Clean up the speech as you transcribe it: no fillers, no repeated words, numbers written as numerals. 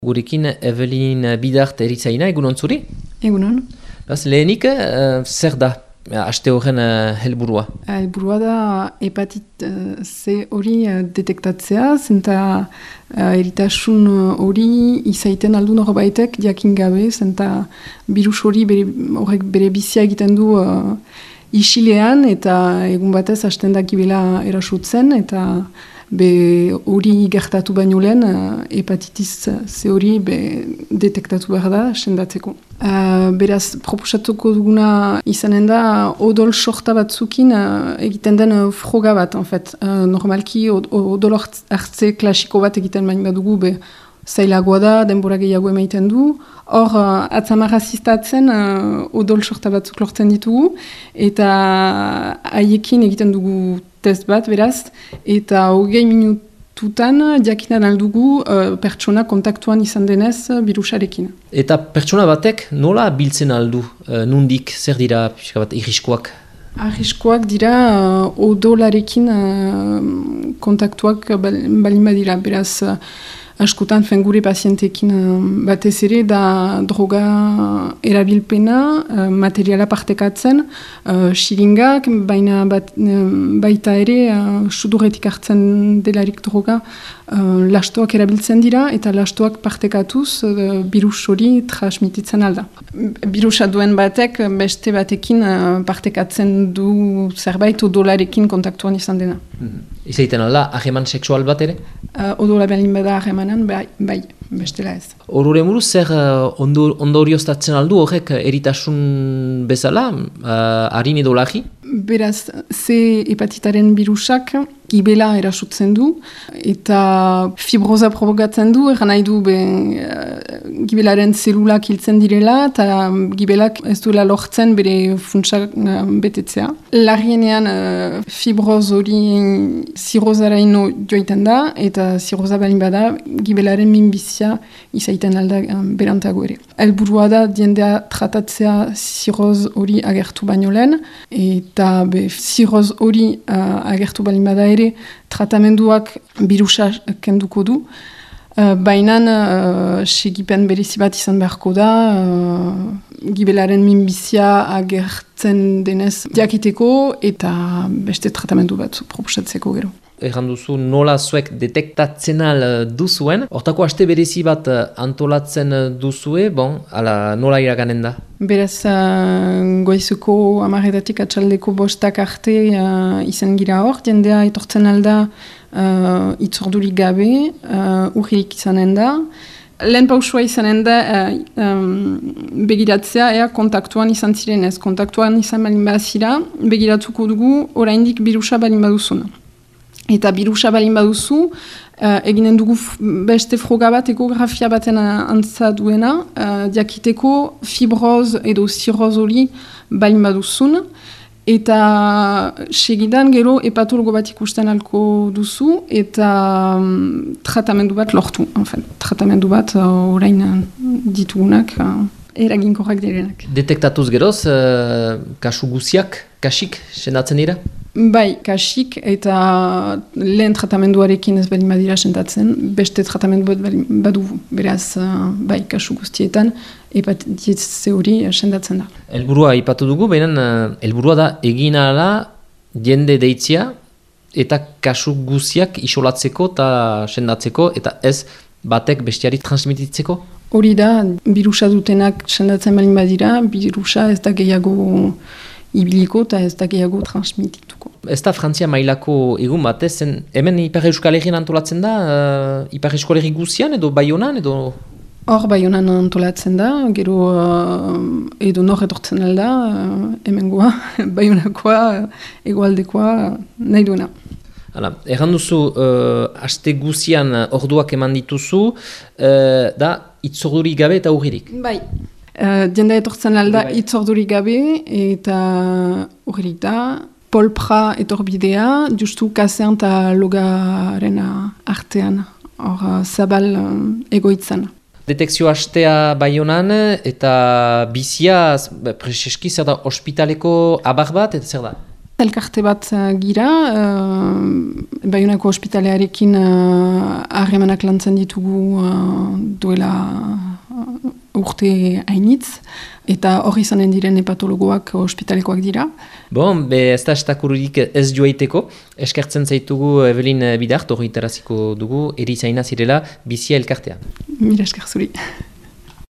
Gurekin Evelyn Bidart eritzaina, egunon zuri? Egunon. Lehenik, zer da aste horren helburua? Helburua da hepatit C hori detektatzea, zenta eritasun hori izaiten aldu norbaitek jakin gabe, zenta birus hori horrek bere bizia egiten du isilean, eta egun batez hasten da gibela erasutzen, eta hori gertatu baino lehen hepatitis C hori detektatu behar da, sendatzeko. Beraz, proposatuko duguna izanen da odol sorta batzukin egiten den froga bat, en fait. Normalki odol hartze klasiko bat egiten bain badugu, zailagoa da, denbora gehiago emaiten du. Hor, atzamarra ziztatzen odol sorta batzuk lortzen ditugu, eta haiekin egiten dugu test bat, beraz, eta 20 minututan jakinan aldugu pertsona kontaktuan izan denez birusarekin. Eta pertsona batek nola biltzen aldu, nundik, zer dira pixka bat irriskoak? Arriskoak dira odolarekin kontaktuak balin badira, beraz, askotan gure pazientekin batez ere da droga erabilpena, materiala partekatzen, xiringak, baina baita ere sudurretik hartzen delarik droga lastoak erabiltzen dira, eta lastoak partekatuz birus hori transmititzen alda. Birusa duen batek beste batekin partekatzen du zerbait odolarekin kontaktuan izan dena. Izaiten alda, hageman seksual bat ere? Odola balin bada hagemanan, bai, bestela ez. Horure buruz, zer ondorioztatzen aldu horrek eritasun bezala, harin edo lagi? Beraz, C hepatitaren birusak gibela erasutzen du, eta fibroza provokatzen du, eran nahi du gibelaren zelulak hiltzen direla, eta gibelak ez duela lortzen bere funtsak betetzea. Larrienean fibroz hori zirrozaraino joiten da, eta zirroza balin bada gibelaren minbizia izaiten alda berantago ere. Helburua da diendea tratatzea zirroz hori agertu baino lehen, eta zirroz hori agertu balin bada ere tratamenduak birusa kenduko du, baina segipen berezi bat izan beharko da, gibelaren minbizia agertzen denez jakiteko eta beste tratamendu bat proposatzeko gero. Erran duzu nola zuek detektatzen duzuen, hortako aste berezi bat antolatzen duzue, nola iraganen da? Beraz, goizuko 10:00 atxaldeko 5 arte izan gira hor, jendea etortzen alda itzordurik gabe, urririk izanen da. Lehen pausua izanen da begiratzea, kontaktuan izan zirenez. Kontaktuan izan balin bazira, begiratuko dugu oraindik birusa balin baduzun. Eta birusa balin baduzu, eginen dugu beste froga bat, ekografia baten antza duena, diakiteko fibroz edo zirroz hori balin baduzun, eta segidan gero hepatologo bat ikusten alko duzu, eta tratamendu bat lortu. Tratamendu bat orain ditugunak, eraginkorrak direnak. Detektatuz geroz, kasu guziak, kasik, sendatzen dira? Bai, kasik, eta lehen tratamenduarekin ez balin badira sendatzen, beste tratamendu bat badu, beraz, bai, kasu guztietan, hepatitis C hori sendatzen da. Helburua ipatu dugu, baina helburua da egin ahala jende deitzia eta kasu guziak isolatzeko eta sendatzeko, eta ez batek bestiari transmititzeko? Hori da, birusa dutenak sendatzen balin badira, birusa ez da gehiago ibiliko eta ez da gehiago transmitituko. Ez da Frantzia mailako egun batez, hemen Ipar Euskal Herrian antolatzen da, Ipar Euskal Herri guzian edo Baionan edo? Hor Baionan antolatzen da, gero edo nor etortzen alda, hemen goa, Baionakoa, egoaldekoa, nahi duena. Erran duzu, aste guzian orduak eman dituzu, da itzorduri gabe eta urririk? Bai. Jendea etortzen alda itzordurik gabe eta urririk da. Polpra etorbidea, justu kasean eta logaren artean, hor zabal egoitzan. Detekzio hastea Baionan eta bizia, prezeski zer da, ospitaleko abar bat, eta zer da? Elkarte bat gira, Baionako ospitalearekin harremanak lantzen ditugu duela urte hainitz, eta hori izanen diren hepatologoak ospitalekoak dira. Bon, ez da estakururik ez joaiteko, eskertzen zaitugu Evelin Bidart, hori itaraziko dugu, erizaina zirela bizia elkartea. Mila esker zuri.